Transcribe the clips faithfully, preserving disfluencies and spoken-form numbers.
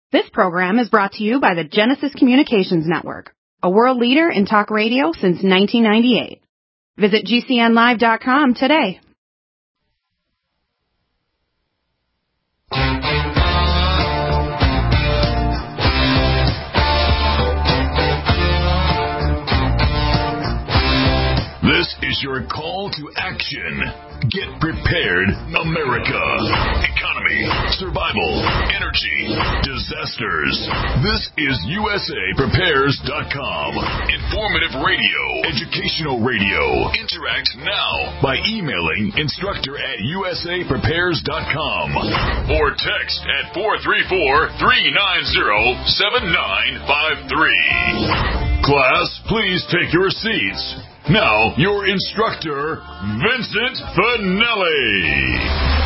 This program is brought to you by the Genesis Communications Network, a world leader in talk radio since nineteen ninety-eight. Visit G C N live dot com today. This is your call to action. Get prepared, America. Economy, survival, energy, disasters. This is U S A Prepares dot com. Informative radio, educational radio. Interact now by emailing instructor at U S A Prepares dot com or text at four three four, three nine zero, seven nine five three. Class, please take your seats. Now, your instructor, Vincent Finelli.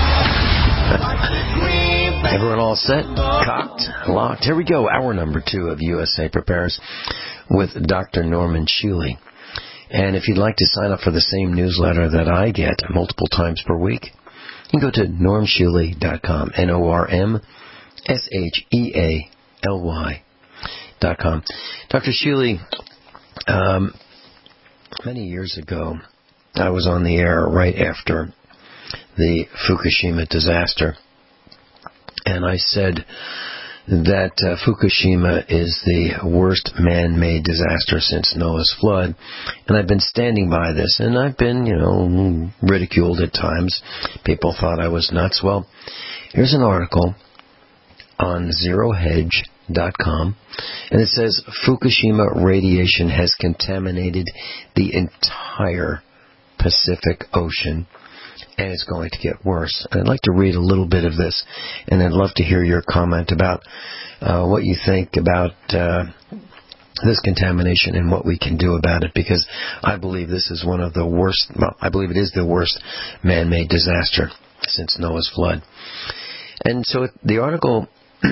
Everyone all set? Cocked? Locked? Here we go. Hour number two of U S A Prepares with Doctor Norman Shealy. And if you'd like to sign up for the same newsletter that I get multiple times per week, you can go to norm shealy dot com. N O R M S H E A L Y dot com. Doctor Shealy, um... many years ago, I was on the air right after the Fukushima disaster, and I said that uh, Fukushima is the worst man-made disaster since Noah's flood, and I've been standing by this, and I've been, you know, ridiculed at times. People thought I was nuts. Well, here's an article on zero hedge dot com, and it says Fukushima radiation has contaminated the entire Pacific Ocean, and it's going to get worse. And I'd like to read a little bit of this, and I'd love to hear your comment about uh, what you think about uh, this contamination and what we can do about it, because I believe this is one of the worst, well, I believe it is the worst man-made disaster since Noah's flood. And so it, the article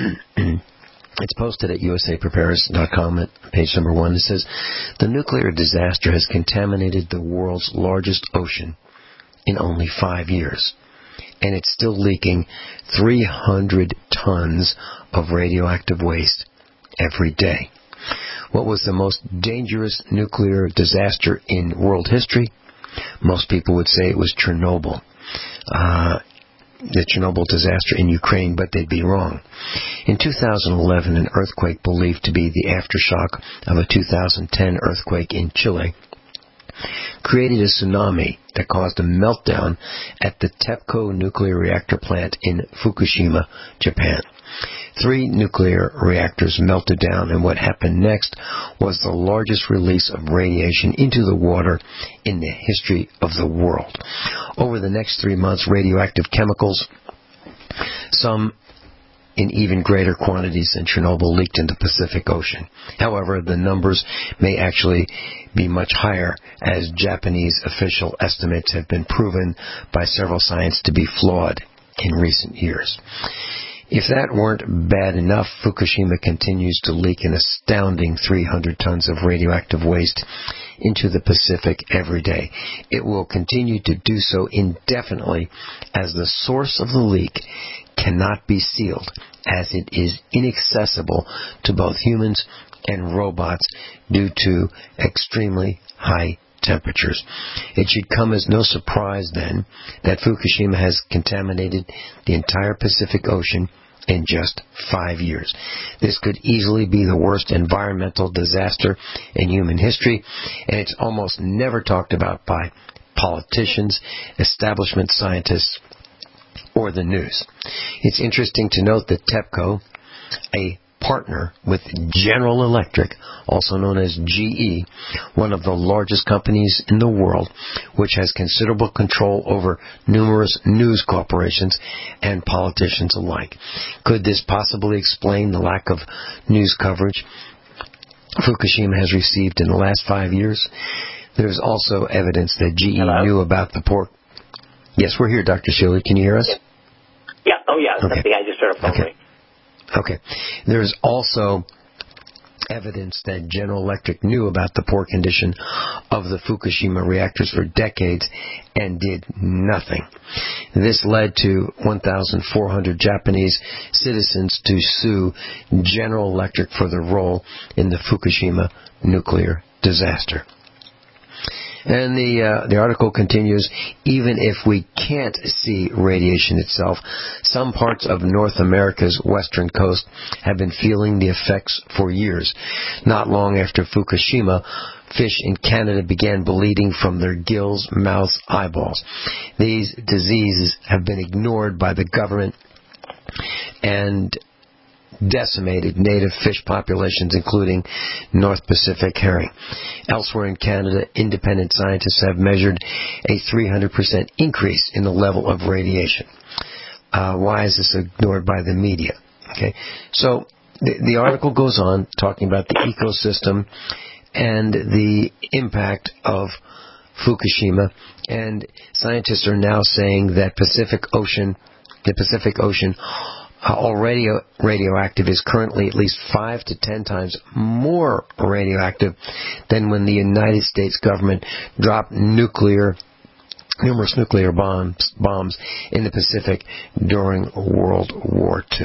it's posted at U S A Prepares dot com at page number one. It says, the nuclear disaster has contaminated the world's largest ocean in only five years, and it's still leaking three hundred tons of radioactive waste every day. What was the most dangerous nuclear disaster in world history? Most people would say it was Chernobyl. Uh, the Chernobyl disaster in Ukraine, but they'd be wrong. In two thousand eleven, an earthquake believed to be the aftershock of a two thousand ten earthquake in Chile created a tsunami that caused a meltdown at the TEPCO nuclear reactor plant in Fukushima, Japan. Three nuclear reactors melted down, and what happened next was the largest release of radiation into the water in the history of the world. Over the next three months, radioactive chemicals, some in even greater quantities than Chernobyl, leaked into the Pacific Ocean. However, the numbers may actually be much higher, as Japanese official estimates have been proven by several scientists to be flawed in recent years. If that weren't bad enough, Fukushima continues to leak an astounding three hundred tons of radioactive waste into the Pacific every day. It will continue to do so indefinitely, as the source of the leak cannot be sealed, as it is inaccessible to both humans and robots due to extremely high temperatures. It should come as no surprise, then, that Fukushima has contaminated the entire Pacific Ocean in just five years. This could easily be the worst environmental disaster in human history, and it's almost never talked about by politicians, establishment scientists, or the news. It's interesting to note that TEPCO, a partner with General Electric, also known as G E, one of the largest companies in the world, which has considerable control over numerous news corporations and politicians alike. Could this possibly explain the lack of news coverage Fukushima has received in the last five years? There's also evidence that G E Hello? knew about the port. Yes, we're here, Doctor Shealy. Can you hear us? Yeah. Oh, yeah. Okay. Something I just heard a phone okay. ring. Okay. There's also evidence that General Electric knew about the poor condition of the Fukushima reactors for decades and did nothing. This led to one thousand four hundred Japanese citizens to sue General Electric for their role in the Fukushima nuclear disaster. And the uh, the article continues, even if we can't see radiation itself, some parts of North America's western coast have been feeling the effects for years. Not long after Fukushima, fish in Canada began bleeding from their gills, mouths, eyeballs. These diseases have been ignored by the government and decimated native fish populations, including North Pacific herring. Elsewhere in Canada, independent scientists have measured a three hundred percent increase in the level of radiation. Uh, why is this ignored by the media? Okay, so the, the article goes on talking about the ecosystem and the impact of Fukushima, and scientists are now saying that Pacific Ocean, the Pacific Ocean, Uh, already radioactive, is currently at least five to ten times more radioactive than when the United States government dropped nuclear, numerous nuclear bombs, bombs in the Pacific during World War Two.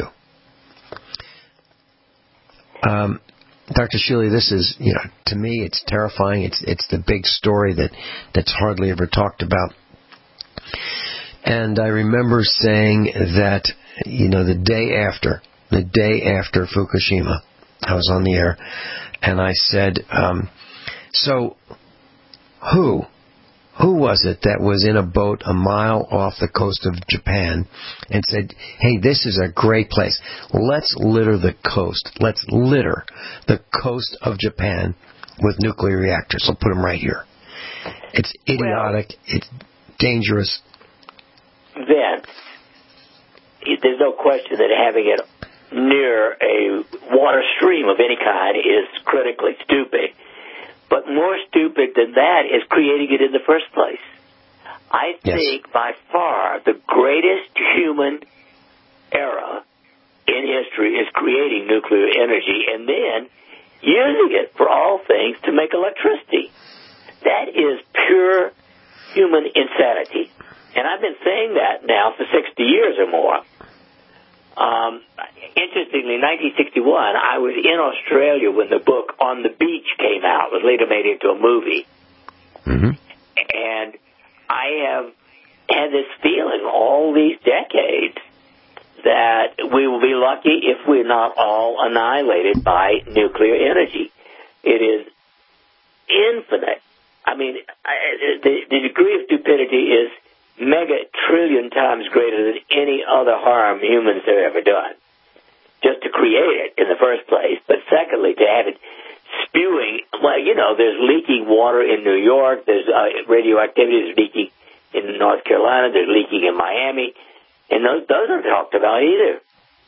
Um, Doctor Shealy, this is, you know, to me, it's terrifying. It's it's the big story that that's hardly ever talked about. And I remember saying that, you know, the day after, the day after Fukushima, I was on the air, and I said, um, so who, who was it that was in a boat a mile off the coast of Japan and said, hey, this is a great place. Let's litter the coast. Let's litter the coast of Japan with nuclear reactors. I'll put them right here. It's idiotic. Well, it's dangerous. Then, there's no question that having it near a water stream of any kind is critically stupid. But more stupid than that is creating it in the first place. I yes. think by far the greatest human era in history is creating nuclear energy and then using it for all things to make electricity. That is pure human insanity. And I've been saying that now for sixty years or more. Um, interestingly, in nineteen sixty-one, I was in Australia when the book On the Beach came out. It was later made into a movie. Mm-hmm. And I have had this feeling all these decades that we will be lucky if we're not all annihilated by nuclear energy. It is infinite. I mean, I, the, the degree of stupidity is mega trillion times greater than any other harm humans have ever done. Just to create it in the first place, but secondly, to have it spewing, well, you know, there's leaking water in New York, there's uh, radioactivity that's leaking in North Carolina, there's leaking in Miami, and those, those aren't talked about either.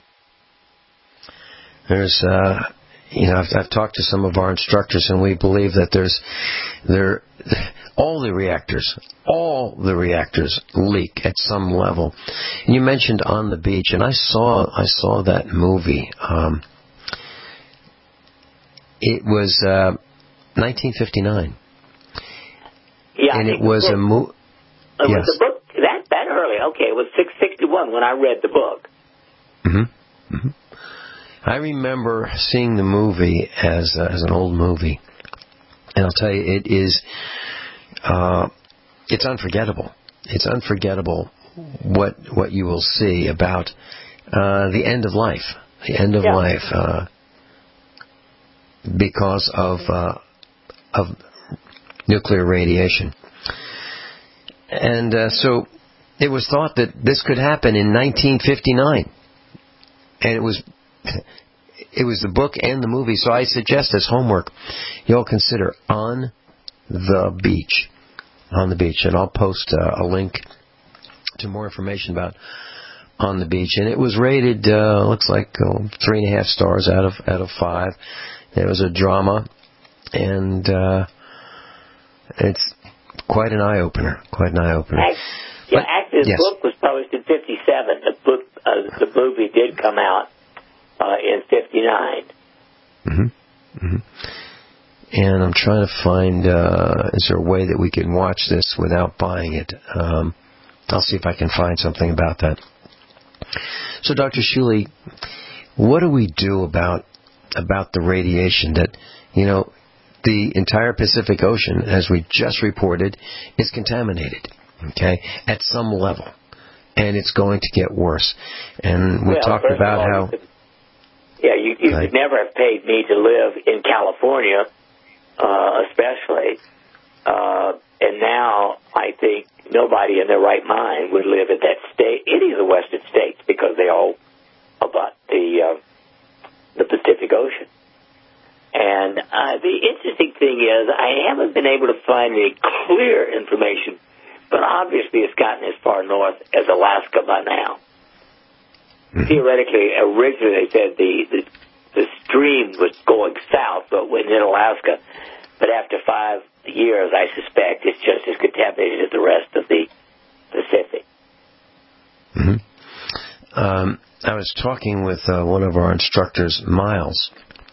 There's, uh, you know, I've, I've talked to some of our instructors, and we believe that there's, there, all the reactors, all the reactors leak at some level. And you mentioned On the Beach, and I saw, I saw that movie. Um, it was uh, nineteen fifty-nine, yeah, and it was book, a movie. It yes. was the book that that early. Okay, it was six sixty-one when I read the book. Mm-hmm. Mm-hmm. I remember seeing the movie as uh, as an old movie, and I'll tell you, it is uh, it's unforgettable. It's unforgettable what what you will see about uh, the end of life, the end of yeah. life, uh, because of uh, of nuclear radiation, and uh, so it was thought that this could happen in nineteen fifty-nine, and it was. It was the book and the movie, so I suggest as homework, you'll consider On the Beach. On the Beach, and I'll post uh, a link to more information about On the Beach. And it was rated, uh, looks like uh, three and a half stars out of out of five. It was a drama, and uh, it's quite an eye opener. Quite an eye opener. Yeah, actually, the yes. book was published in fifty-seven. The book, uh, the movie did come out. Uh, in fifty-nine. Mm-hmm. Mm-hmm. And I'm trying to find, uh, is there a way that we can watch this without buying it? Um, I'll see if I can find something about that. So, Doctor Shuley, what do we do about about the radiation that, you know, the entire Pacific Ocean, as we just reported, is contaminated, okay, at some level, and it's going to get worse. And we well, talked about all, how... You could, yeah, you, you right. could never have paid me to live in California, uh, especially, uh, and now I think nobody in their right mind would live in that state, any of the western states, because they all abut the, uh, the Pacific Ocean. And uh, the interesting thing is, I haven't been able to find any clear information, but obviously it's gotten as far north as Alaska by now. Mm-hmm. Theoretically, originally they said the, the the stream was going south, but when in Alaska. But after five years, I suspect it's just as contaminated as the rest of the Pacific. Mm-hmm. Um, I was talking with uh, one of our instructors, Miles.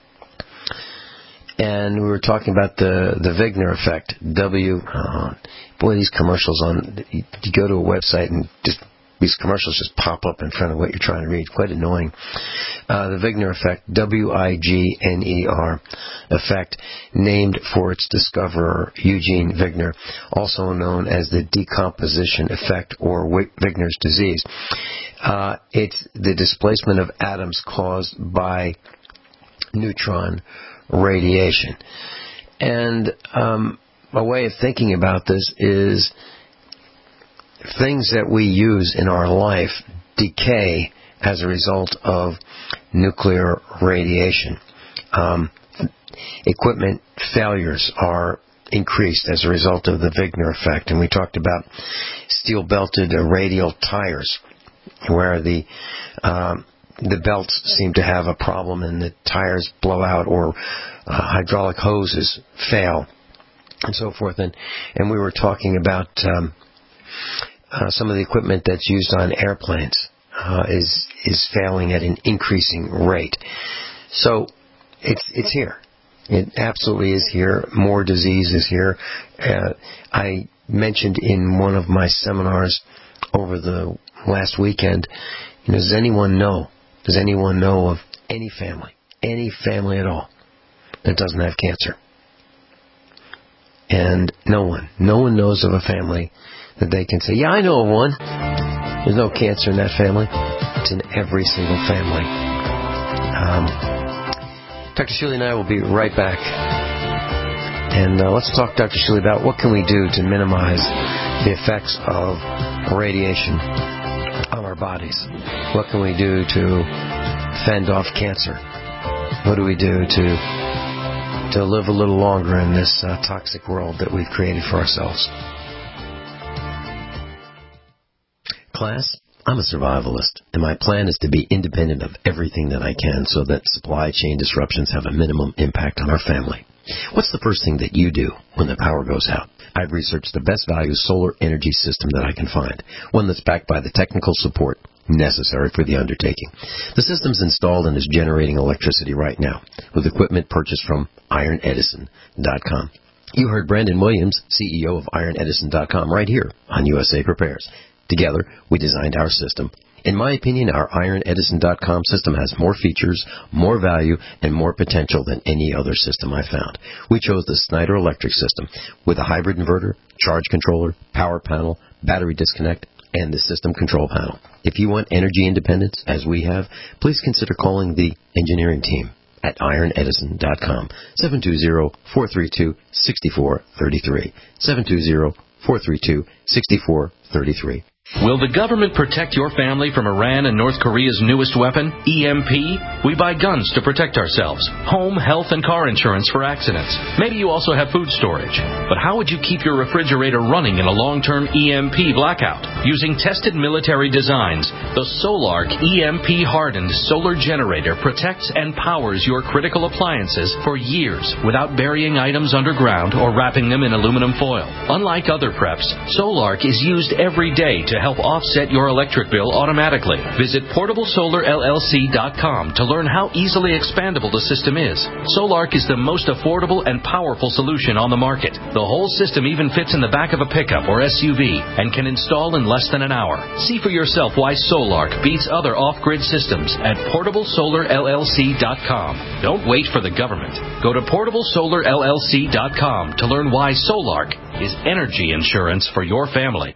And we were talking about the, the Wigner effect. W, oh, boy, these commercials on, you, you go to a website and just these commercials just pop up in front of what you're trying to read. Quite annoying. Uh, the Wigner effect, W I G N E R effect, named for its discoverer, Eugene Wigner, also known as the decomposition effect or Wigner's disease. Uh, it's the displacement of atoms caused by neutron radiation. And um, a way of thinking about this is things that we use in our life decay as a result of nuclear radiation. Um, equipment failures are increased as a result of the Wigner effect. And we talked about steel-belted uh, radial tires, where the um, the belts seem to have a problem and the tires blow out, or uh, hydraulic hoses fail, and so forth. And, and we were talking about um, uh, some of the equipment that's used on airplanes uh, is is failing at an increasing rate. So it's it's here. It absolutely is here. More disease is here. Uh, I mentioned in one of my seminars over the last weekend, you know, does anyone know? Does anyone know of any family, any family at all, that doesn't have cancer? And no one, no one knows of a family that they can say, yeah, I know of one. There's no cancer in that family. It's in every single family. Um, Doctor Shuley and I will be right back. And uh, let's talk, Doctor Shuley, about what can we do to minimize the effects of radiation on our bodies. What can we do to fend off cancer? What do we do to to live a little longer in this uh, toxic world that we've created for ourselves? Class, I'm a survivalist, and my plan is to be independent of everything that I can so that supply chain disruptions have a minimum impact on our family. What's the first thing that you do when the power goes out? I've researched the best value solar energy system that I can find, one that's backed by the technical support necessary for the undertaking. The system's installed and is generating electricity right now with equipment purchased from iron edison dot com. You heard Brandon Williams, C E O of iron edison dot com, right here on U S A Prepares. Together, we designed our system. In my opinion, our iron edison dot com system has more features, more value, and more potential than any other system I found. We chose the Snyder Electric system with a hybrid inverter, charge controller, power panel, battery disconnect, and the system control panel. If you want energy independence, as we have, please consider calling the engineering team at iron edison dot com, seven two zero, four three two, six four three three, seven two zero, four three two, six four three three. Will the government protect your family from Iran and North Korea's newest weapon, E M P? We buy guns to protect ourselves, home, health, and car insurance for accidents. Maybe you also have food storage. But how would you keep your refrigerator running in a long-term E M P blackout? Using tested military designs, the Solark E M P-hardened solar generator protects and powers your critical appliances for years without burying items underground or wrapping them in aluminum foil. Unlike other preps, Solark is used every day to to help offset your electric bill automatically. Visit portable solar L L C dot com to learn how easily expandable the system is. Solark is the most affordable and powerful solution on the market. The whole system even fits in the back of a pickup or S U V and can install in less than an hour. See for yourself why Solark beats other off-grid systems at portable solar L L C dot com. Don't wait for the government. Go to portable solar L L C dot com to learn why Solark is energy insurance for your family.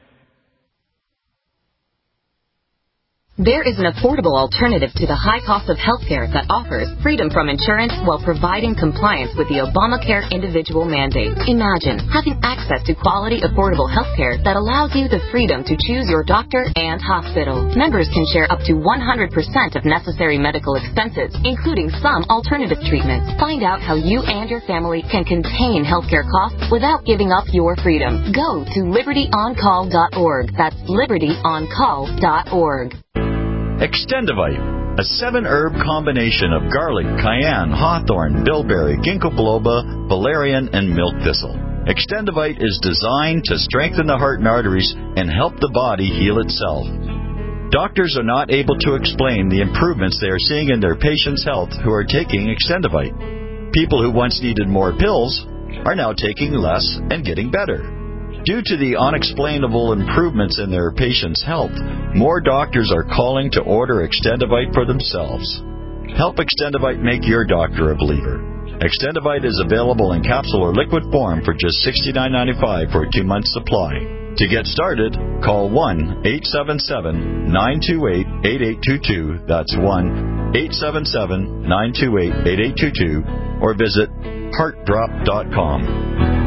There is an affordable alternative to the high cost of health care that offers freedom from insurance while providing compliance with the Obamacare individual mandate. Imagine having access to quality, affordable health care that allows you the freedom to choose your doctor and hospital. Members can share up to one hundred percent of necessary medical expenses, including some alternative treatments. Find out how you and your family can contain healthcare costs without giving up your freedom. Go to liberty on call dot org. That's liberty on call dot org. Extendivite, a seven-herb combination of garlic, cayenne, hawthorn, bilberry, ginkgo biloba, valerian, and milk thistle. Extendivite is designed to strengthen the heart and arteries and help the body heal itself. Doctors are not able to explain the improvements they are seeing in their patients' health who are taking Extendivite. People who once needed more pills are now taking less and getting better. Due to the unexplainable improvements in their patients' health, more doctors are calling to order Extendivite for themselves. Help Extendivite make your doctor a believer. Extendivite is available in capsule or liquid form for just sixty-nine ninety-five for a two-month supply. To get started, call one eight seven seven, nine two eight, eight eight two two. That's one eight seven seven, nine two eight, eight eight two two. Or visit heart drop dot com.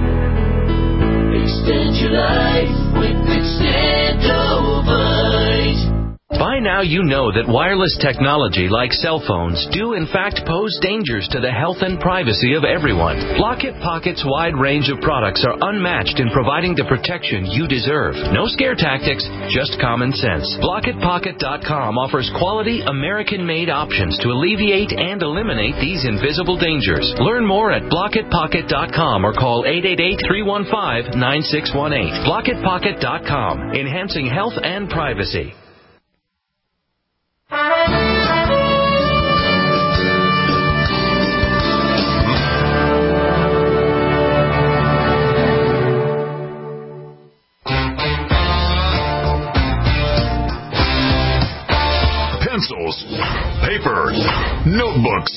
Extend your life with Extendivite. By now you know that wireless technology like cell phones do in fact pose dangers to the health and privacy of everyone. Blockit Pocket's wide range of products are unmatched in providing the protection you deserve. No scare tactics, just common sense. Blockit Pocket dot com offers quality American-made options to alleviate and eliminate these invisible dangers. Learn more at Blockit Pocket dot com or call eight eight eight, three one five, nine six one eight. Blockit Pocket dot com, enhancing health and privacy. Pencils, paper, notebooks,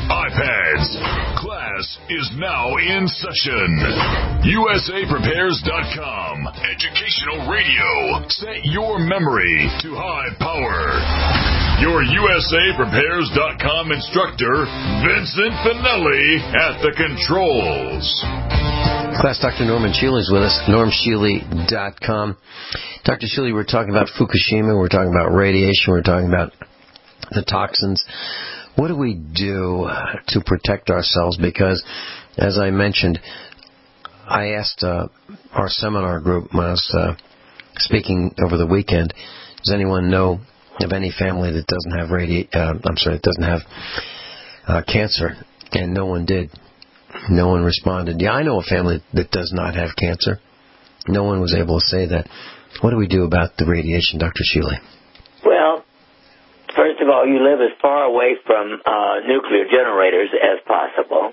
iPads. Class is now in session. U S A Prepares dot com. Educational radio. Set your memory to high power. Your U S A Prepares dot com instructor, Vincent Finelli, at the controls. Class Doctor Norman Shealy is with us, norm shealy dot com. Doctor Shealy, we're talking about Fukushima, we're talking about radiation, we're talking about the toxins. What do we do to protect ourselves? Because, as I mentioned, I asked uh, our seminar group when I was uh, speaking over the weekend, does anyone know of any family that doesn't have radi- uh, I'm sorry, that doesn't have uh, cancer? And no one did. No one responded. Yeah, I know a family that does not have cancer. No one was able to say that. What do we do about the radiation, Doctor Shealy? Well, first of all, you live as far away from uh, nuclear generators as possible,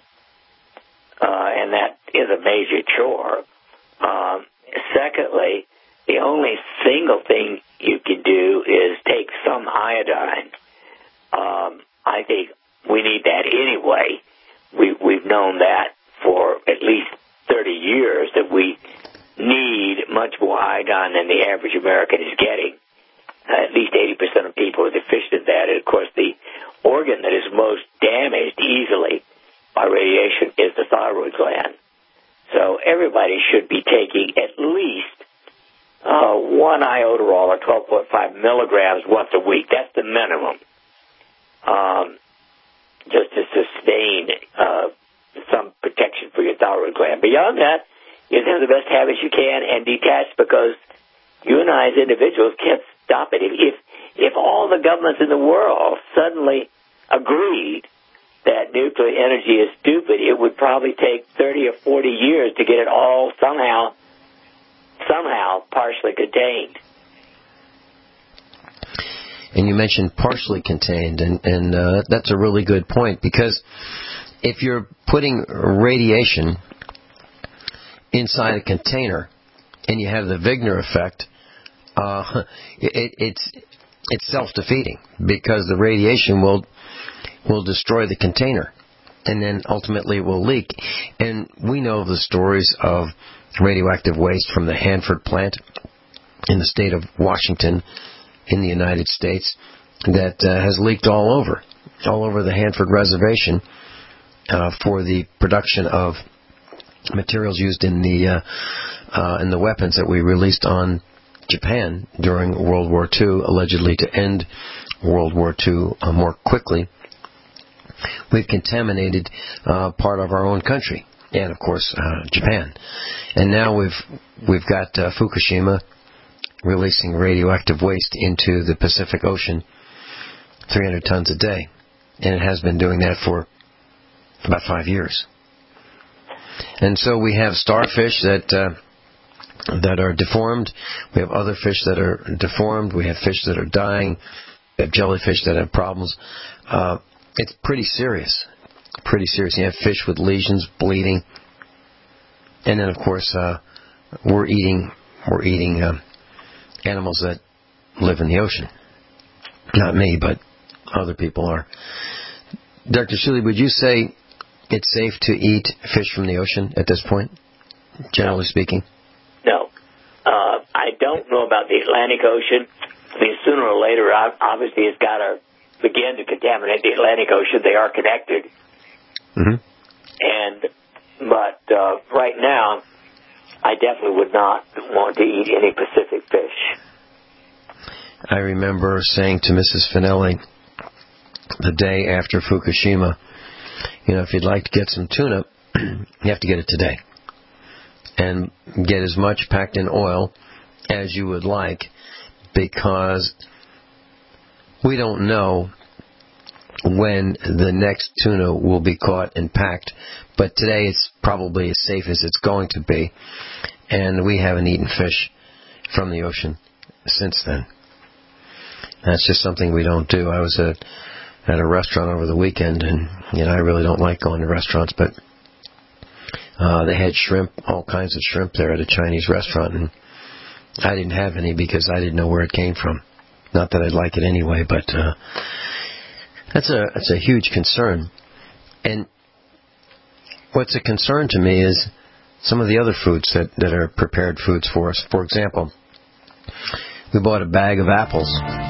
uh, and that is a major chore. Um, secondly, the only single thing you can do is take some iodine. Um, I think we need that anyway. We, we've known that for at least thirty years, that we need much more iodine than the average American is getting. Uh, at least eighty percent of people are deficient in that. And, of course, the organ that is most damaged easily by radiation is the thyroid gland. So everybody should be taking at least uh, one iodoral or twelve point five milligrams once a week. That's the minimum. Um, just to sustain uh, some protection for your thyroid gland. Beyond that, you have the best habits you can and detach, because you and I as individuals can't stop it. If, if if all the governments in the world suddenly agreed that nuclear energy is stupid, it would probably take thirty or forty years to get it all somehow, somehow partially contained. And you mentioned partially contained, and, and uh, that's a really good point, because if you're putting radiation inside a container and you have the Wigner effect, uh, it, it's it's self-defeating, because the radiation will will destroy the container, and then ultimately it will leak. And we know the stories of radioactive waste from the Hanford plant in the state of Washington in the United States that uh, has leaked all over, all over the Hanford Reservation uh, for the production of materials used in the uh, uh, in the weapons that we released on Japan during World War Two, allegedly to end World War Two uh, more quickly. We've contaminated uh, part of our own country, and of course uh, Japan, and now we've we've got uh, Fukushima releasing radioactive waste into the Pacific Ocean, three hundred tons a day. And it has been doing that for about five years. And so we have starfish that uh, that are deformed. We have other fish that are deformed. We have fish that are dying. We have jellyfish that have problems. Uh, it's pretty serious. Pretty serious. You have fish with lesions, bleeding. And then, of course, uh, we're eating... We're eating... Uh, animals that live in the ocean. Not me, but other people are. Doctor Shuley, would you say it's safe to eat fish from the ocean at this point, generally speaking? No. Uh, I don't know about the Atlantic Ocean. I mean, sooner or later, obviously, it's got to begin to contaminate the Atlantic Ocean. They are connected. Mm-hmm. And, but uh, right now, I definitely would not want to eat any Pacific fish. I remember saying to Missus Finelli the day after Fukushima, you know, if you'd like to get some tuna, you have to get it today. And get as much packed in oil as you would like, because we don't know when the next tuna will be caught and packed. But today it's probably as safe as it's going to be. And we haven't eaten fish from the ocean since then. That's just something we don't do. I was at, at a restaurant over the weekend, and you know, I really don't like going to restaurants, but uh, they had shrimp, all kinds of shrimp there at a Chinese restaurant, and I didn't have any because I didn't know where it came from. Not that I'd like it anyway, but uh, that's a that's a huge concern. And what's a concern to me is some of the other foods that, that are prepared foods for us. For example, we bought a bag of apples.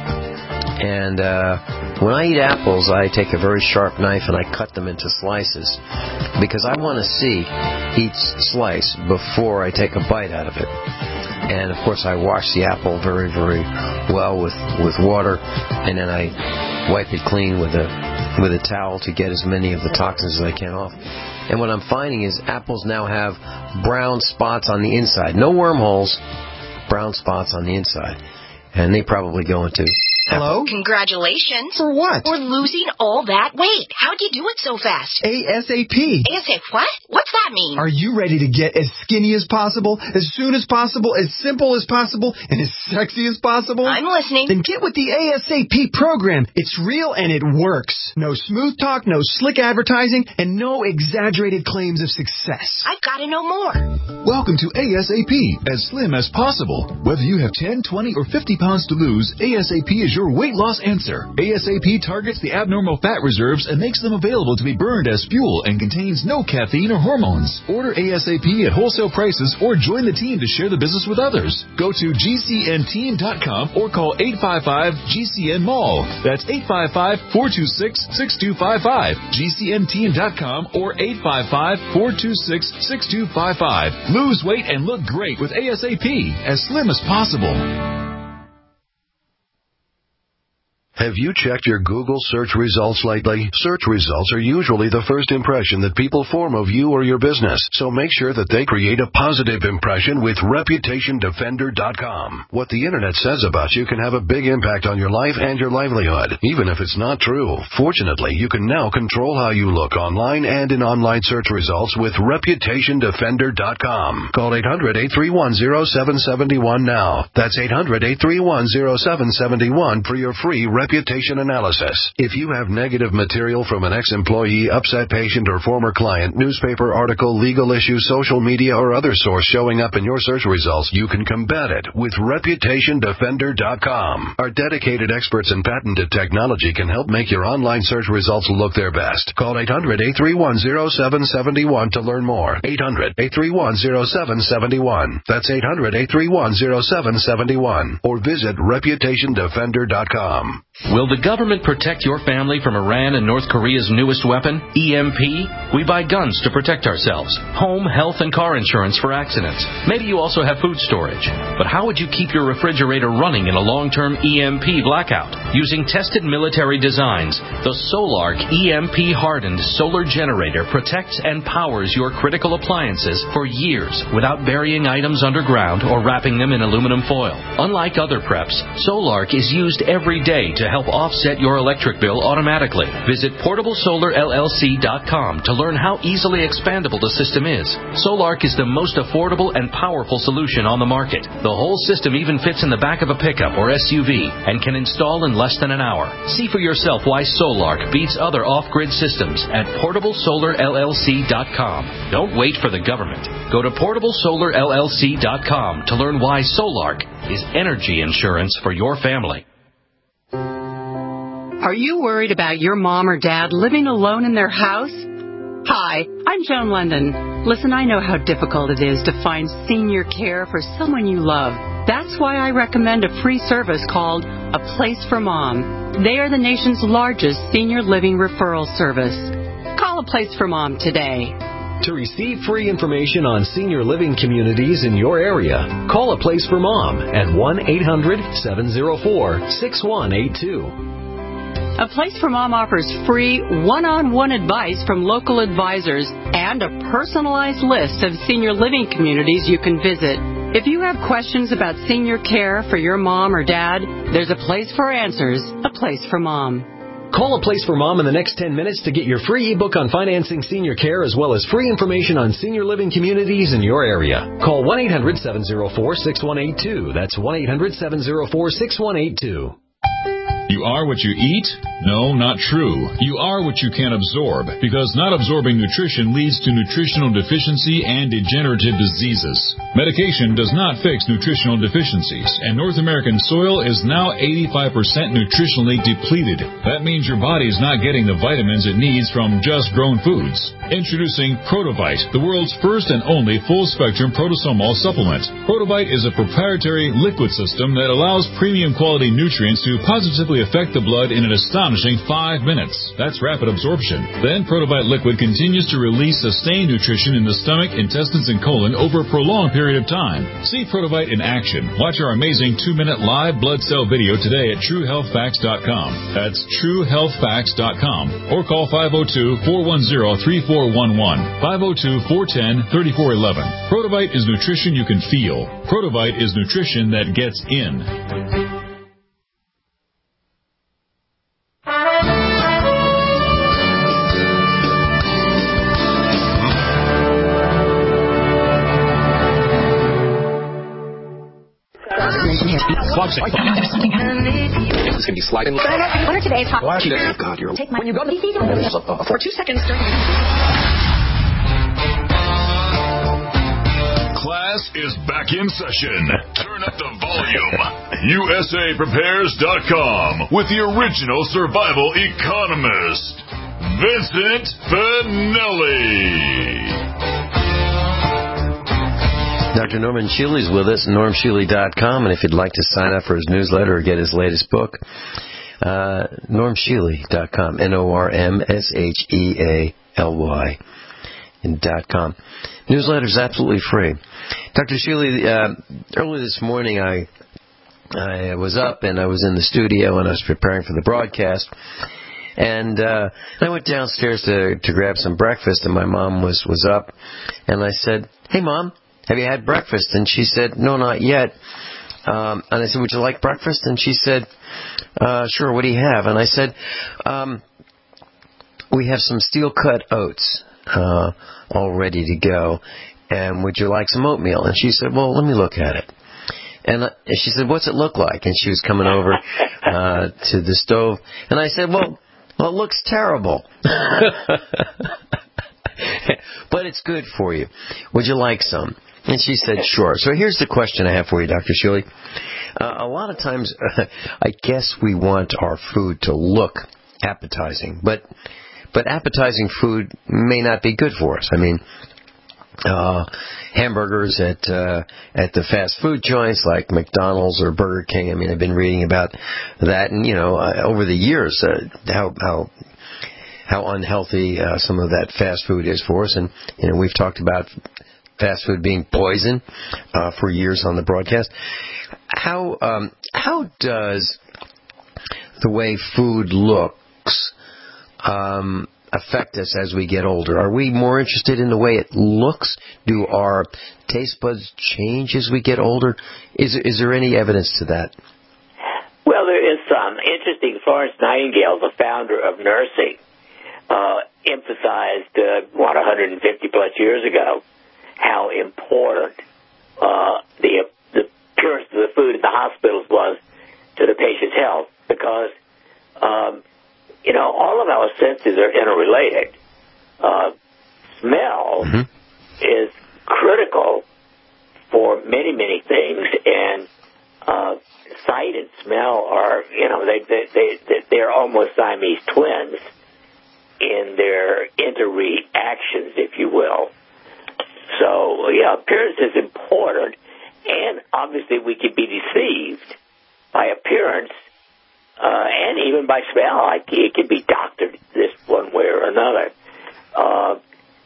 And uh, when I eat apples, I take a very sharp knife and I cut them into slices, because I want to see each slice before I take a bite out of it. And, of course, I wash the apple very, very well with, with water, and then I wipe it clean with a with a towel to get as many of the toxins as I can off. And what I'm finding is apples now have brown spots on the inside. No wormholes, brown spots on the inside. And they probably go into... Hello? Congratulations. For what? For losing all that weight. How'd you do it so fast? ASAP. ASAP what? What's that mean? Are you ready to get as skinny as possible, as soon as possible, as simple as possible, and as sexy as possible? I'm listening. Then get with the ASAP program. It's real and it works. No smooth talk, no slick advertising, and no exaggerated claims of success. I've got to know more. Welcome to ASAP, as slim as possible. Whether you have ten, twenty, or fifty pounds to lose, ASAP is your weight loss answer. ASAP targets the abnormal fat reserves and makes them available to be burned as fuel and contains no caffeine or hormones. Order ASAP at wholesale prices or join the team to share the business with others. Go to G C N team dot com or call eight five five G C N Mall. That's eight five five, four two six, six two five five. G C N team dot com or eight five five, four two six, six two five five. Lose weight and look great with ASAP, as slim as possible. Have you checked your Google search results lately? Search results are usually the first impression that people form of you or your business, so make sure that they create a positive impression with reputation defender dot com. What the internet says about you can have a big impact on your life and your livelihood, even if it's not true. Fortunately, you can now control how you look online and in online search results with reputation defender dot com. Call eight hundred, eight three one, zero seven seven one now. That's eight hundred, eight three one, zero seven seven one for your free reputation analysis. If you have negative material from an ex-employee, upset patient, or former client, newspaper article, legal issue, social media, or other source showing up in your search results, you can combat it with reputation defender dot com. Our dedicated experts in patented technology can help make your online search results look their best. Call eight hundred, eight three one, zero seven seven one to learn more. eight hundred, eight three one, zero seven seven one. That's eight hundred, eight three one, zero seven seven one. Or visit reputation defender dot com. Will the government protect your family from Iran and North Korea's newest weapon, E M P? We buy guns to protect ourselves, home, health, and car insurance for accidents. Maybe you also have food storage. But how would you keep your refrigerator running in a long-term E M P blackout? Using tested military designs, the Solark E M P-hardened solar generator protects and powers your critical appliances for years without burying items underground or wrapping them in aluminum foil. Unlike other preps, Solark is used every day to help offset your electric bill automatically. Visit portable solar L L C dot com to learn how easily expandable the system is. Solark is the most affordable and powerful solution on the market. The whole system even fits in the back of a pickup or S U V and can install in less than an hour. See for yourself why Solark beats other off-grid systems at portable solar L L C dot com. Don't wait for the government. Go to portable solar L L C dot com to learn why Solark is energy insurance for your family. Are you worried about your mom or dad living alone in their house? Hi, I'm Joan London. Listen, I know how difficult it is to find senior care for someone you love. That's why I recommend a free service called A Place for Mom. They are the nation's largest senior living referral service. Call A Place for Mom today. To receive free information on senior living communities in your area, call A Place for Mom at one eight hundred, seven oh four, six one eight two. A Place for Mom offers free one-on-one advice from local advisors and a personalized list of senior living communities you can visit. If you have questions about senior care for your mom or dad, there's a place for answers, A Place for Mom. Call A Place for Mom in the next ten minutes to get your free ebook on financing senior care as well as free information on senior living communities in your area. Call one eight hundred, seven oh four, six one eight two. That's one eight hundred, seven oh four, six one eight two. You are what you eat? No, not true. You are what you can absorb, because not absorbing nutrition leads to nutritional deficiency and degenerative diseases. Medication does not fix nutritional deficiencies, and North American soil is now eighty-five percent nutritionally depleted. That means your body's not getting the vitamins it needs from just grown foods. Introducing Protovite, the world's first and only full-spectrum protosomal supplement. Protovite is a proprietary liquid system that allows premium quality nutrients to positively affect the blood in an astonishing five minutes. That's rapid absorption. Then Protovite liquid continues to release sustained nutrition in the stomach, intestines, and colon over a prolonged period of time. See Protovite in action. Watch our amazing two-minute live blood cell video today at true health facts dot com. That's true health facts dot com. Or call five oh two, four one oh, three four one one, five oh two, four one oh, three four one one. Protovite is nutrition you can feel. Protovite is nutrition that gets in. This is going to be sliding. What are today's hot? God, you're... Take my... When you go to the... For two seconds during... Class is back in session. Turn up the volume. U S A Prepares dot com with the original survival economist, Vincent Finelli. Doctor Norman Shealy is with us, norm shealy dot com, and if you'd like to sign up for his newsletter or get his latest book, uh, norm shealy dot com, N O R M S H E A L Y dot com. Newsletter is absolutely free. Doctor Shealy, uh, early this morning I I was up and I was in the studio and I was preparing for the broadcast. And uh, I went downstairs to to grab some breakfast, and my mom was, was up. And I said, "Hey, Mom, have you had breakfast?" And she said, "No, not yet." Um, and I said, "Would you like breakfast?" And she said, uh, "Sure, what do you have?" And I said, um, "We have some steel-cut oats uh, all ready to go. And would you like some oatmeal?" And she said, "Well, let me look at it." And she said, "What's it look like?" And she was coming over uh, to the stove. And I said, well, well, it looks terrible. But it's good for you. Would you like some? And she said, "Sure." So here's the question I have for you, Doctor Shuley. Uh, a lot of times, uh, I guess we want our food to look appetizing. But, but appetizing food may not be good for us. I mean... Uh, hamburgers at uh, at the fast food joints like McDonald's or Burger King. I mean, I've been reading about that, and you know, uh, over the years, uh, how how how unhealthy uh, some of that fast food is for us. And you know, we've talked about fast food being poison uh, for years on the broadcast. How um, how does the way food looks Um, affect us as we get older? Are we more interested in the way it looks? Do our taste buds change as we get older? Is, is there any evidence to that? Well, there is some. Interesting, Florence Nightingale, the founder of nursing, uh, emphasized, uh, what, one hundred fifty plus years ago, how important uh, the, the appearance of the food in the hospitals was to the patient's health, because um, you know, all of our senses are interrelated. Uh, smell mm-hmm. is critical for many, many things, and uh, sight and smell are, you know, they, they, they, they're almost Siamese twins in their interreactions, if you will. So, yeah, appearance is important, and obviously we can be deceived by appearance. Uh, and even by smell, like it can be doctored this one way or another. Uh,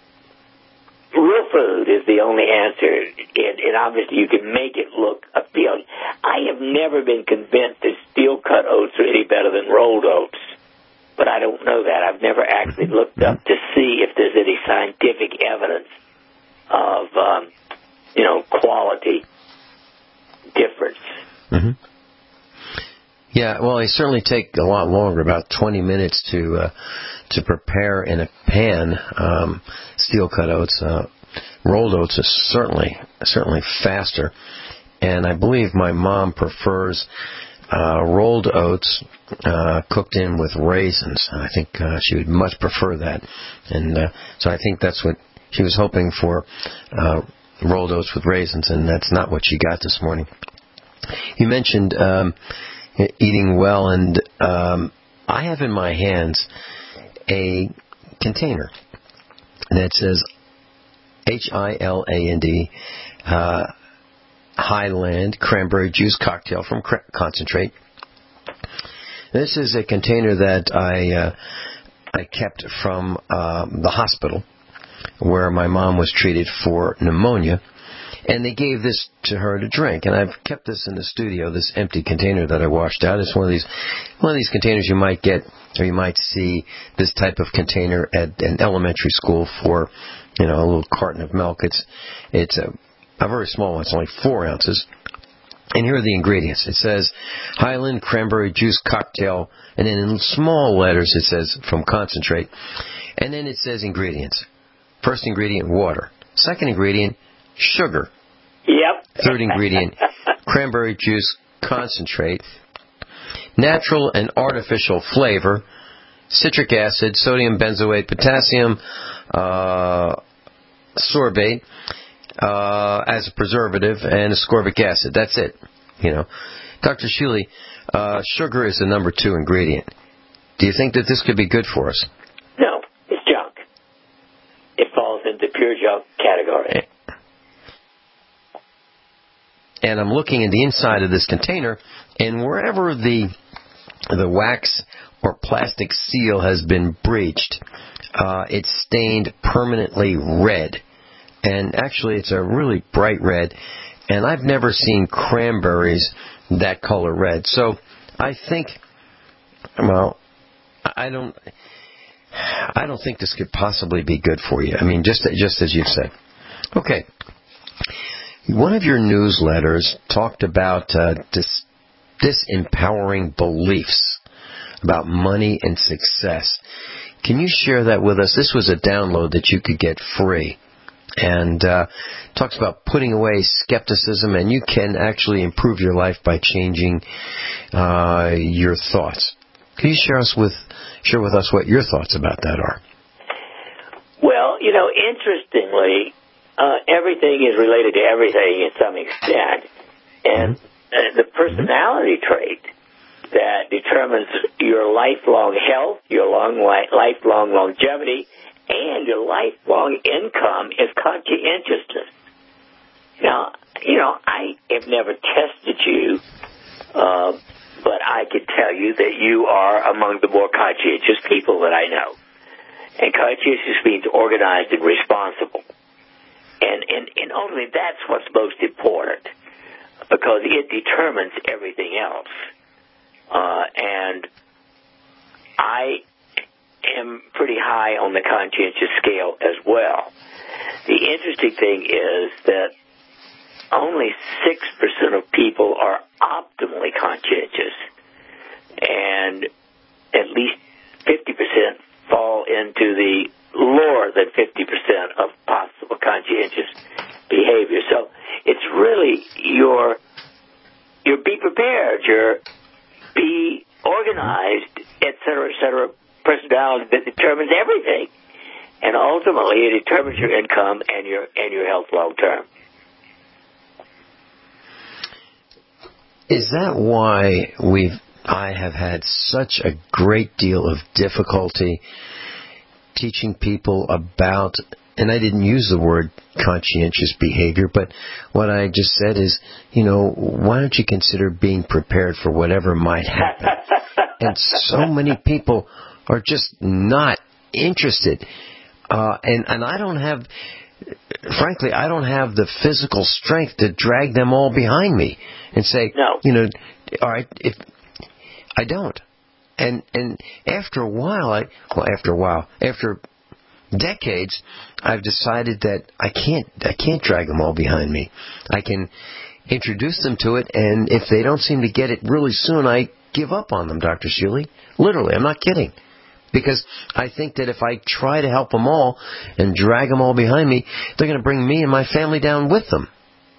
real food is the only answer, and, and obviously you can make it look appealing. I have never been convinced that steel-cut oats are any better than rolled oats, but I don't know that. I've never actually looked up to see if there's any scientific evidence of, um, you know, quality difference. Mm-hmm. Yeah, well, they certainly take a lot longer, about twenty minutes to uh, to prepare in a pan. Um, steel-cut oats, uh, rolled oats is certainly certainly faster, and I believe my mom prefers uh, rolled oats uh, cooked in with raisins. I think uh, she would much prefer that, and uh, so I think that's what she was hoping for, uh, rolled oats with raisins, and that's not what she got this morning. You mentioned Um, eating well, and um, I have in my hands a container that says H I L A N D, uh, Highland Cranberry Juice Cocktail from cra- Concentrate. This is a container that I uh, I kept from uh, the hospital where my mom was treated for pneumonia. And they gave this to her to drink, and I've kept this in the studio, this empty container that I washed out. It's one of these, one of these containers you might get, or you might see this type of container at an elementary school for, you know, a little carton of milk. It's, it's a, a very small one. It's only four ounces. And here are the ingredients. It says Highland Cranberry Juice Cocktail, and then in small letters it says from Concentrate. And then it says ingredients. First ingredient, water. Second ingredient, sugar. Yep. Third ingredient, cranberry juice concentrate. Natural and artificial flavor, citric acid, sodium benzoate, potassium uh, sorbate uh, as a preservative, and ascorbic acid. That's it. You know, Doctor Shuley, uh, sugar is the number two ingredient. Do you think that this could be good for us? No, it's junk. It falls into pure junk category. And I'm looking at the inside of this container, and wherever the the wax or plastic seal has been breached, uh, it's stained permanently red. And actually, it's a really bright red. And I've never seen cranberries that color red. So I think, well, I don't, I don't think this could possibly be good for you. I mean, just just as you've said. Okay. One of your newsletters talked about uh, dis- disempowering beliefs about money and success. Can you share that with us? This was a download that you could get free. And uh, talks about putting away skepticism, and you can actually improve your life by changing uh, your thoughts. Can you share us with share with us what your thoughts about that are? Well, you know, interestingly, uh, everything is related to everything to some extent, and uh, the personality trait that determines your lifelong health, your long li- lifelong longevity, and your lifelong income is conscientiousness. Now, you know, I have never tested you, uh, but I can tell you that you are among the more conscientious people that I know. And conscientious means organized and responsible. And, and, and ultimately, that's what's most important, because it determines everything else. Uh, and I am pretty high on the conscientious scale as well. The interesting thing is that only six percent of people are optimally conscientious, and at least fifty percent fall into the lower than fifty percent of possible conscientious behavior. So it's really your, your be prepared, your be organized, et cetera, et cetera, personality that determines everything, and ultimately it determines your income and your and your health long term. Is that why we've I have had such a great deal of difficulty teaching people about, and I didn't use the word conscientious behavior, but what I just said is, you know, why don't you consider being prepared for whatever might happen? And so many people are just not interested. Uh, and, and I don't have, frankly, I don't have the physical strength to drag them all behind me and say, no. you know, all right, if I don't. And and after a while, I well, after a while, after decades, I've decided that I can't I can't drag them all behind me. I can introduce them to it, and if they don't seem to get it really soon, I give up on them, Doctor Shealy. Literally, I'm not kidding. Because I think that if I try to help them all and drag them all behind me, they're going to bring me and my family down with them.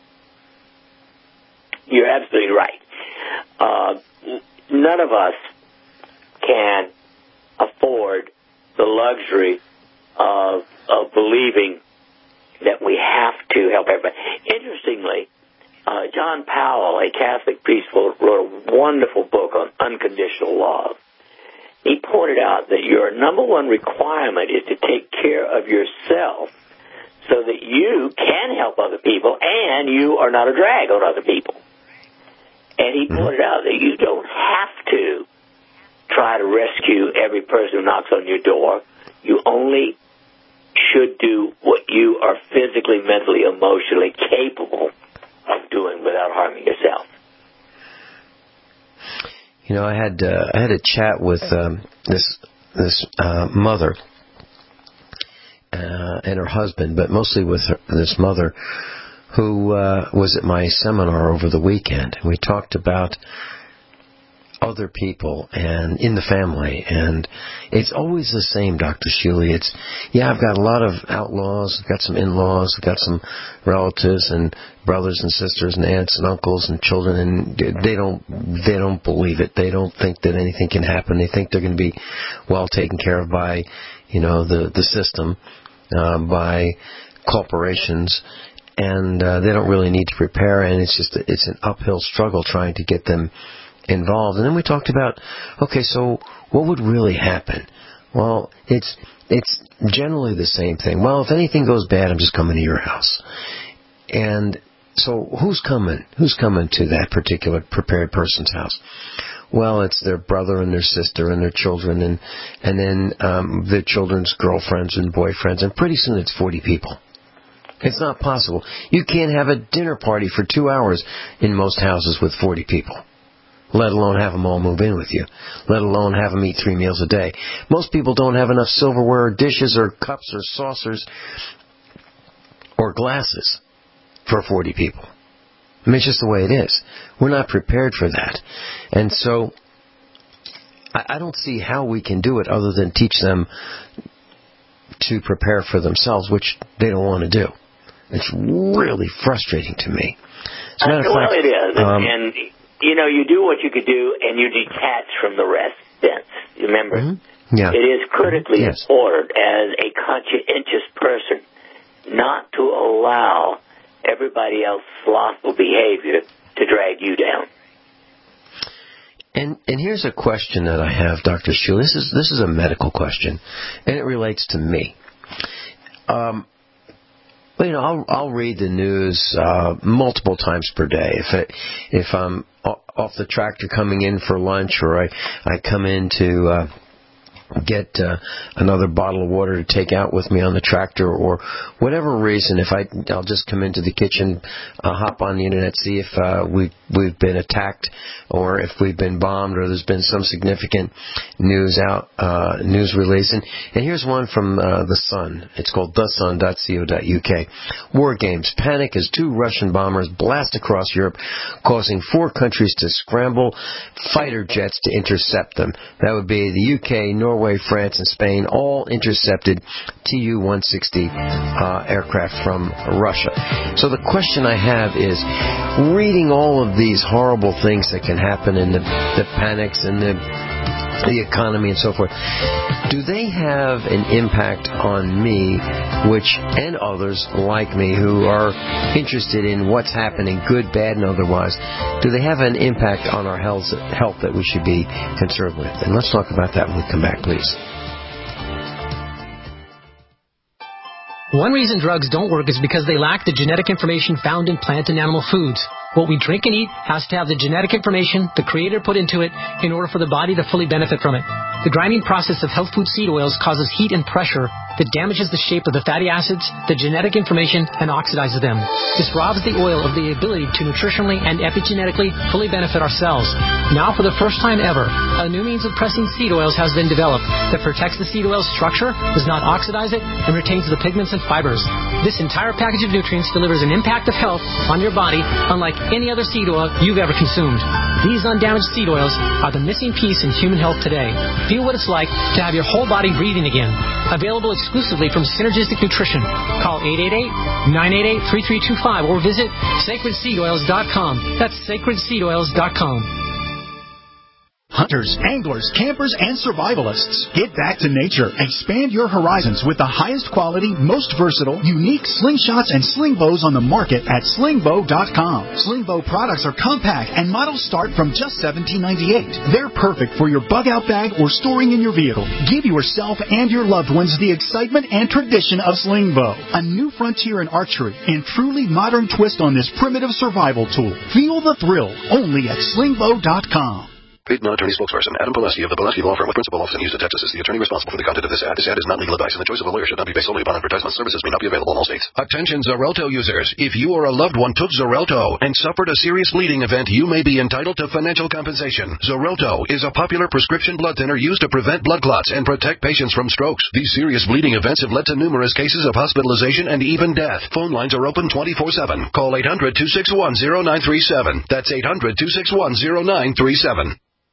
You're absolutely right. Uh, none of us can afford the luxury of, of believing that we have to help everybody. Interestingly, uh, John Powell, a Catholic priest, wrote a wonderful book on unconditional love. He pointed out that your number one requirement is to take care of yourself so that you can help other people and you are not a drag on other people. And he pointed out that you don't have to try to rescue every person who knocks on your door. You only should do what you are physically, mentally, emotionally capable of doing without harming yourself. You know, I had uh, I had a chat with um, this this uh, mother uh, and her husband, but mostly with her, this mother who uh, was at my seminar over the weekend. We talked about other people and in the family, and it's always the same, Doctor Shealy. It's, yeah, I've got a lot of outlaws, I've got some in-laws, I've got some relatives and brothers and sisters and aunts and uncles and children, and they don't they don't believe it. They don't think that anything can happen. They think they're going to be well taken care of by, you know, the the system, uh, by corporations, and uh, they don't really need to prepare. And it's just it's an uphill struggle trying to get them involved. And then we talked about, okay, so what would really happen? Well, it's it's generally the same thing. Well, if anything goes bad, I'm just coming to your house. And so who's coming? Who's coming to that particular prepared person's house? Well, it's their brother and their sister and their children, and and then um, their children's girlfriends and boyfriends, and pretty soon it's forty people. It's not possible. You can't have a dinner party for two hours in most houses with forty people, let alone have them all move in with you, let alone have them eat three meals a day. Most people don't have enough silverware or dishes or cups or saucers or glasses for forty people. I mean, it's just the way it is. We're not prepared for that. And so I don't see how we can do it other than teach them to prepare for themselves, which they don't want to do. It's really frustrating to me. As a matter of well, fact, it is. Um, and, you know, you do what you could do, and you detach from the rest. Vince. You remember? Mm-hmm. Yeah. It is critically yes. important as a conscientious person not to allow everybody else's slothful behavior to drag you down. And and here's a question that I have, Doctor Schuh. This is this is a medical question, and it relates to me. Um, well, you know, I'll I'll read the news uh, multiple times per day. If it, if I'm off the tractor coming in for lunch, or I I come in to uh, get uh, another bottle of water to take out with me on the tractor, or whatever reason, if I I'll just come into the kitchen, uh, hop on the internet, see if uh, we we've been attacked, or if we've been bombed, or there's been some significant news out uh, news release. And, and here's one from uh, the Sun. It's called the sun dot co dot U K. War games. Panic as two Russian bombers blast across Europe, causing four countries to scramble fighter jets to intercept them. That would be the U K, Norway, France, and Spain, all intercepted T U one sixty uh, aircraft from Russia. So the question I have is, reading all of these horrible things that can happen, and the, the panics and the the economy and so forth, do they have an impact on me, which and others like me who are interested in what's happening, good, bad, and otherwise? Do they have an impact on our health, health that we should be concerned with? And let's talk about that when we come back, please. One reason drugs don't work is because they lack the genetic information found in plant and animal foods. What we drink and eat has to have the genetic information the Creator put into it in order for the body to fully benefit from it. The grinding process of health food seed oils causes heat and pressure that damages the shape of the fatty acids, the genetic information, and oxidizes them. This robs the oil of the ability to nutritionally and epigenetically fully benefit our cells. Now, for the first time ever, a new means of pressing seed oils has been developed that protects the seed oil's structure, does not oxidize it, and retains the pigments and fibers. This entire package of nutrients delivers an impact of health on your body unlike any other seed oil you've ever consumed. These undamaged seed oils are the missing piece in human health today. Feel what it's like to have your whole body breathing again. Available exclusively from Synergistic Nutrition. Call eight eight eight, nine eight eight, three three two five or visit sacred seed oils dot com. That's sacred seed oils dot com. Hunters, anglers, campers, and survivalists. Get back to nature. Expand your horizons with the highest quality, most versatile, unique slingshots and sling bows on the market at sling bow dot com. Sling bow products are compact and models start from just seventeen ninety-eight. They're perfect for your bug-out bag or storing in your vehicle. Give yourself and your loved ones the excitement and tradition of sling bow. A new frontier in archery and truly modern twist on this primitive survival tool. Feel the thrill only at sling bow dot com. Paid non-attorney spokesperson Adam Pileski of the Pileski Law Firm with principal office in Houston, Texas is the attorney responsible for the content of this ad. This ad is not legal advice, and the choice of a lawyer should not be based solely upon advertisement. Services may not be available in all states. Attention Xarelto users. If you or a loved one took Xarelto and suffered a serious bleeding event, you may be entitled to financial compensation. Xarelto is a popular prescription blood thinner used to prevent blood clots and protect patients from strokes. These serious bleeding events have led to numerous cases of hospitalization and even death. Phone lines are open twenty-four seven. Call eight hundred, two six one, zero nine three seven. That's eight hundred, two six one, zero nine three seven.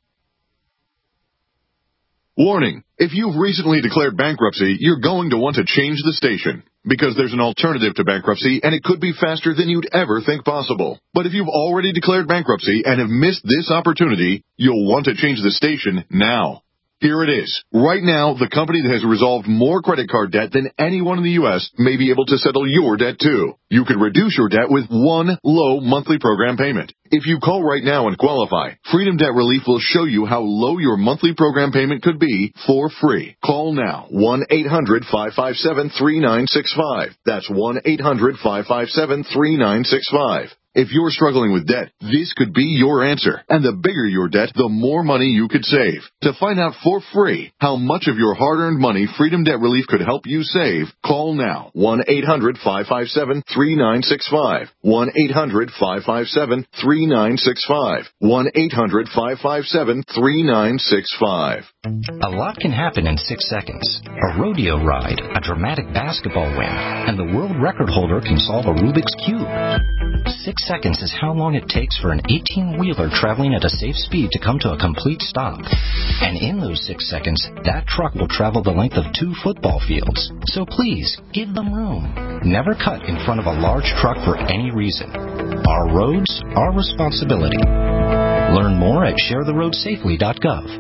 Warning, if you've recently declared bankruptcy, you're going to want to change the station, because there's an alternative to bankruptcy and it could be faster than you'd ever think possible. But if you've already declared bankruptcy and have missed this opportunity, you'll want to change the station now. Here it is. Right now, the company that has resolved more credit card debt than anyone in the U S may be able to settle your debt too. You could reduce your debt with one low monthly program payment. If you call right now and qualify, Freedom Debt Relief will show you how low your monthly program payment could be for free. Call now, one eight hundred, five five seven, three nine six five. That's one eight hundred, five five seven, three nine six five. If you're struggling with debt, this could be your answer. And the bigger your debt, the more money you could save. To find out for free how much of your hard-earned money Freedom Debt Relief could help you save, call now. one eight hundred five five seven three nine six five. one eight hundred five five seven three nine six five. one eight hundred five five seven three nine six five. A lot can happen in six seconds. A rodeo ride, a dramatic basketball win, and the world record holder can solve a Rubik's Cube. Six seconds is how long it takes for an eighteen-wheeler traveling at a safe speed to come to a complete stop. And in those six seconds, that truck will travel the length of two football fields. So please, give them room. Never cut in front of a large truck for any reason. Our roads, our responsibility. Learn more at share the road safely dot gov.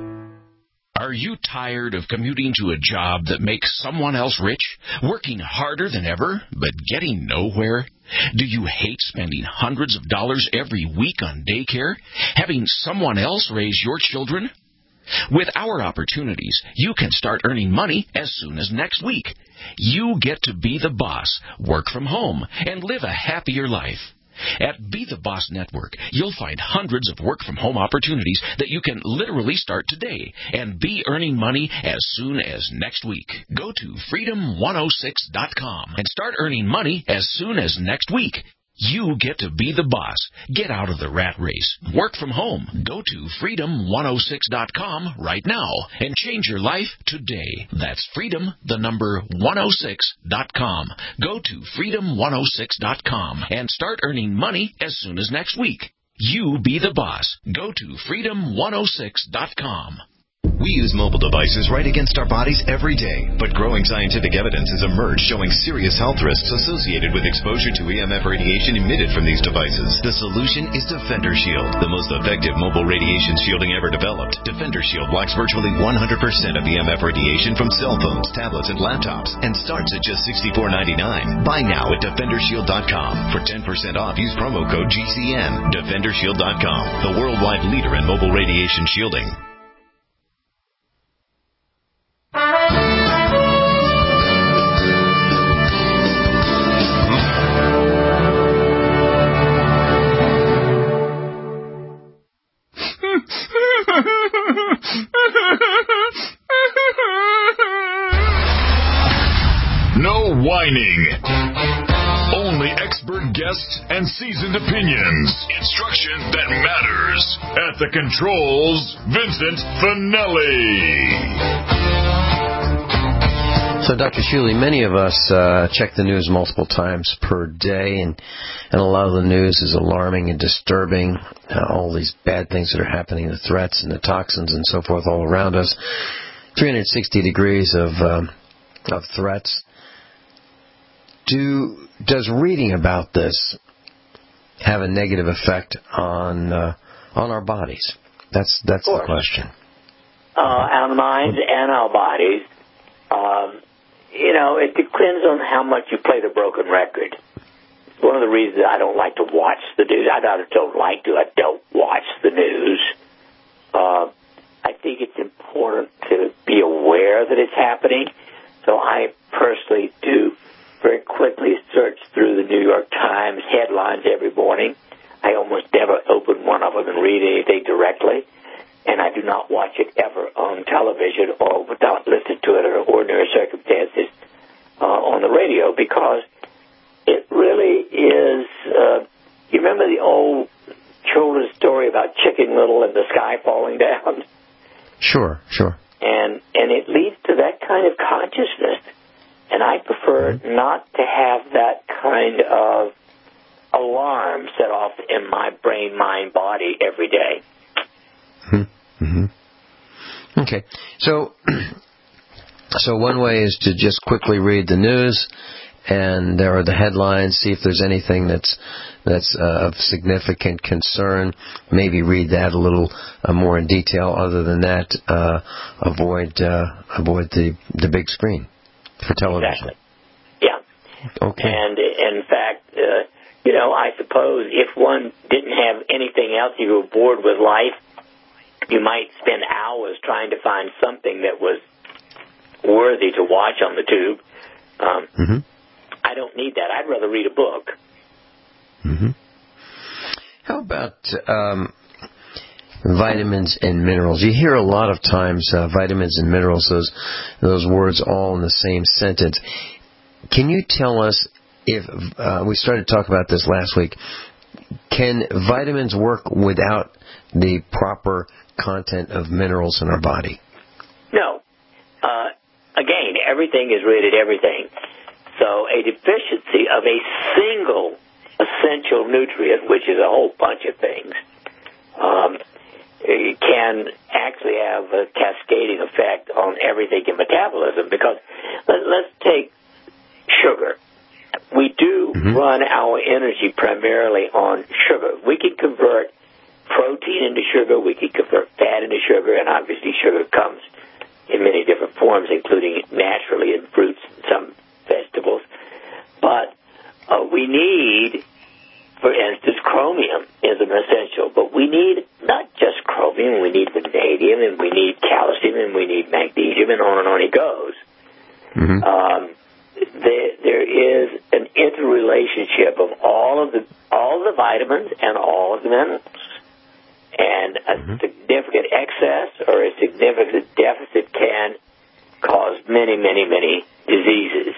Are you tired of commuting to a job that makes someone else rich, working harder than ever, but getting nowhere? Do you hate spending hundreds of dollars every week on daycare, having someone else raise your children? With our opportunities, you can start earning money as soon as next week. You get to be the boss, work from home, and live a happier life. At Be the Boss Network, you'll find hundreds of work-from-home opportunities that you can literally start today and be earning money as soon as next week. Go to freedom one oh six dot com and start earning money as soon as next week. You get to be the boss. Get out of the rat race. Work from home. Go to freedom one oh six dot com right now and change your life today. That's freedom, the number one oh six dot com. Go to freedom one oh six dot com and start earning money as soon as next week. You be the boss. Go to freedom one oh six dot com. We use mobile devices right against our bodies every day, but growing scientific evidence has emerged showing serious health risks associated with exposure to E M F radiation emitted from these devices. The solution is Defender Shield, the most effective mobile radiation shielding ever developed. Defender Shield blocks virtually one hundred percent of E M F radiation from cell phones, tablets, and laptops, and starts at just sixty-four ninety-nine. Buy now at defender shield dot com. For ten percent off, use promo code G C N. defender shield dot com, the worldwide leader in mobile radiation shielding. No whining. Only expert guests and seasoned opinions. Instruction that matters. At the controls, Vincent Finelli. So, Doctor Shuley, many of us uh, check the news multiple times per day, and, and a lot of the news is alarming and disturbing. Uh, all these bad things that are happening, the threats and the toxins and so forth all around us. three hundred sixty degrees of um, of threats. Do does reading about this have a negative effect on uh, on our bodies? That's that's the question. Uh, our minds and our bodies. Um, you know, it depends on how much you play the broken record. It's one of the reasons I don't like to watch the news. I not don't like to. I don't watch the news. Uh, I think it's important to be aware that it's happening. So I personally do very quickly search through the New York Times headlines every morning. I almost never open one of them and read anything directly. And I do not watch it ever on television or without listening to it under ordinary circumstances uh, on the radio, because it really is, uh, you remember the old children's story about Chicken Little and the sky falling down? Sure, sure. And, and it leads to that kind of consciousness. And I prefer mm-hmm. not to have that kind of alarm set off in my brain, mind, body every day. Mm-hmm. Okay, so so one way is to just quickly read the news, and there are the headlines. See if there's anything that's that's uh, of significant concern. Maybe read that a little uh, more in detail. Other than that, uh, avoid uh, avoid the the big screen for television. Exactly. Yeah. Okay. And in fact, uh, you know, I suppose if one didn't have anything else, you were bored with life, you might spend hours trying to find something that was worthy to watch on the tube. Um, mm-hmm. I don't need that. I'd rather read a book. Mm-hmm. about um, vitamins and minerals? You hear a lot of times uh, vitamins and minerals, those those words all in the same sentence. Can you tell us if, uh, we started to talk about this last week, can vitamins work without the proper content of minerals in our body? No. Uh, again, everything is rated everything. So a deficiency of a single essential nutrient, which is a whole bunch of things, um, can actually have a cascading effect on everything in metabolism. Because let, let's take sugar. We do mm-hmm. run our energy primarily on sugar. We can convert protein into sugar. We can convert fat into sugar. And obviously sugar comes in many different forms, including naturally in fruits and some vegetables. But uh, we need, for instance, chromium is an essential. But we need not just chromium. We need vanadium, and we need calcium, and we need magnesium, and on and on it goes. Mm-hmm. Um, there, there is an interrelationship of all of the all the vitamins and all of the minerals. And a mm-hmm. significant excess or a significant deficit can cause many, many, many diseases.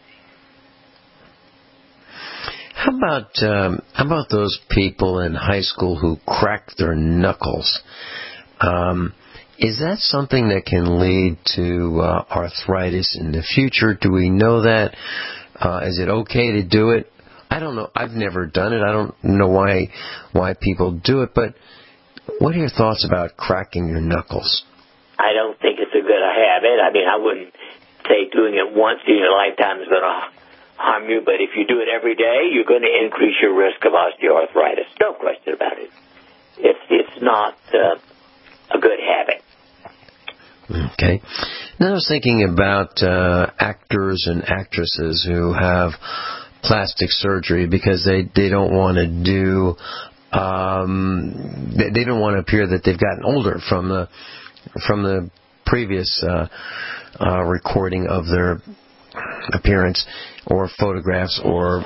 How about um, how about those people in high school who crack their knuckles? Um, is that something that can lead to uh, arthritis in the future? Do we know that? Uh, is it okay to do it? I don't know. I've never done it. I don't know why why people do it. But what are your thoughts about cracking your knuckles? I don't think it's a good habit. I mean, I wouldn't say doing it once in your lifetime is going to harm you, but if you do it every day, you're going to increase your risk of osteoarthritis. No question about it. It's it's not uh, a good habit. Okay. Now I was thinking about uh, actors and actresses who have plastic surgery because they, they don't want to do, um, they, they don't want to appear that they've gotten older from the from the previous uh, uh, recording of their appearance or photographs or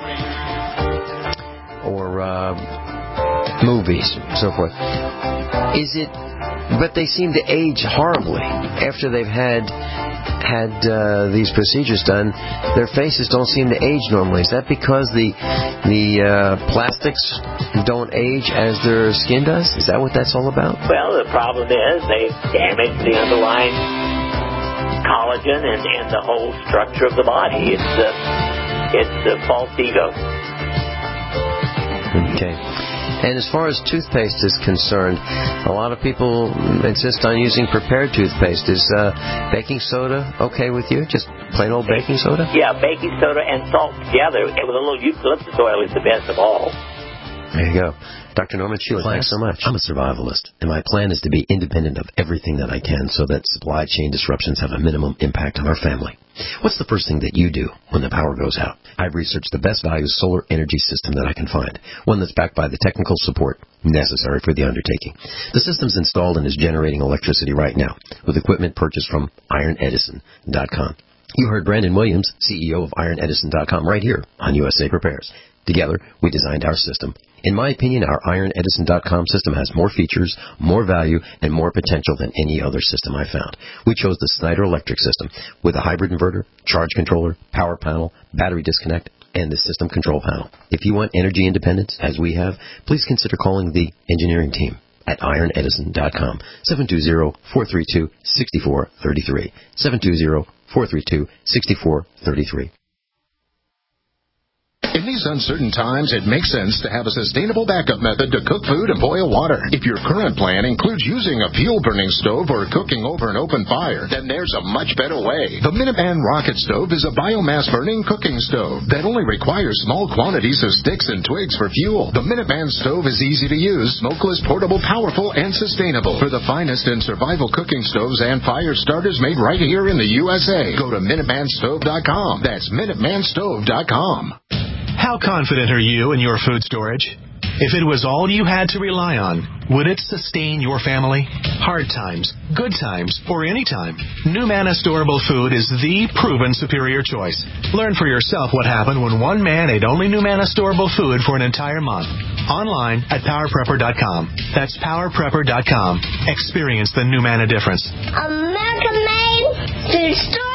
or uh, movies and so forth. Is it? But they seem to age horribly after they've had had uh, these procedures done. Their faces don't seem to age normally. Is that because the the uh, plastics don't age as their skin does? Is that what that's all about? Well, the problem is they damage the underlying collagen and, and the whole structure of the body. It's a, it's a false ego. Okay. And as far as toothpaste is concerned, a lot of people insist on using prepared toothpaste. Is uh, baking soda okay with you? Just plain old baking soda? Yeah, baking soda and salt together with a little eucalyptus oil is the best of all. There you go. Doctor Norman Schuler, thanks so much. I'm a survivalist, and my plan is to be independent of everything that I can so that supply chain disruptions have a minimum impact on our family. What's the first thing that you do when the power goes out? I've researched the best value solar energy system that I can find, one that's backed by the technical support necessary for the undertaking. The system's installed and is generating electricity right now with equipment purchased from iron edison dot com. You heard Brandon Williams, C E O of iron edison dot com, right here on U S A Prepares. Together, we designed our system. In my opinion, our iron edison dot com system has more features, more value, and more potential than any other system I found. We chose the Snyder Electric system with a hybrid inverter, charge controller, power panel, battery disconnect, and the system control panel. If you want energy independence, as we have, please consider calling the engineering team at iron edison dot com, seven two zero, four three two, six four three three, seven two zero, four three two, six four three three. In these uncertain times, it makes sense to have a sustainable backup method to cook food and boil water. If your current plan includes using a fuel-burning stove or cooking over an open fire, then there's a much better way. The Minuteman Rocket Stove is a biomass-burning cooking stove that only requires small quantities of sticks and twigs for fuel. The Minuteman Stove is easy to use, smokeless, portable, powerful, and sustainable. For the finest in survival cooking stoves and fire starters made right here in the U S A, go to minuteman stove dot com. That's minuteman stove dot com. How confident are you in your food storage? If it was all you had to rely on, would it sustain your family? Hard times, good times, or any time, NuManna Storable Food is the proven superior choice. Learn for yourself what happened when one man ate only NuManna Storable Food for an entire month. Online at power prepper dot com. That's power prepper dot com. Experience the NuManna difference. American made food store.